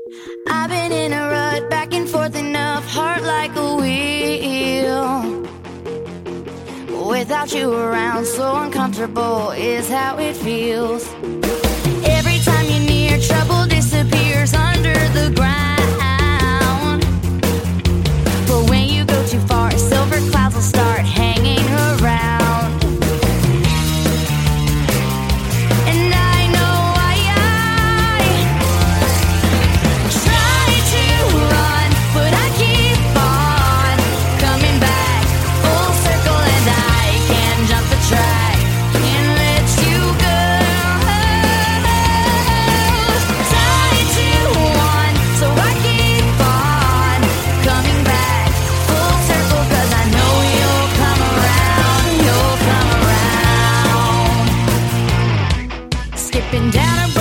I've been in a rut, back and forth enough, heart like a wheel. Without you around, so uncomfortable is how it feels. Every time you're near, trouble disappears under the ground. But when you go too far, silver clouds will start hanging around. And I know I try to run, but I keep on coming back full circle, and I can't jump the track, can't let you go. Tied to one, so I keep on coming back full circle, 'cause I know you'll come around, you'll come around. Skipping down a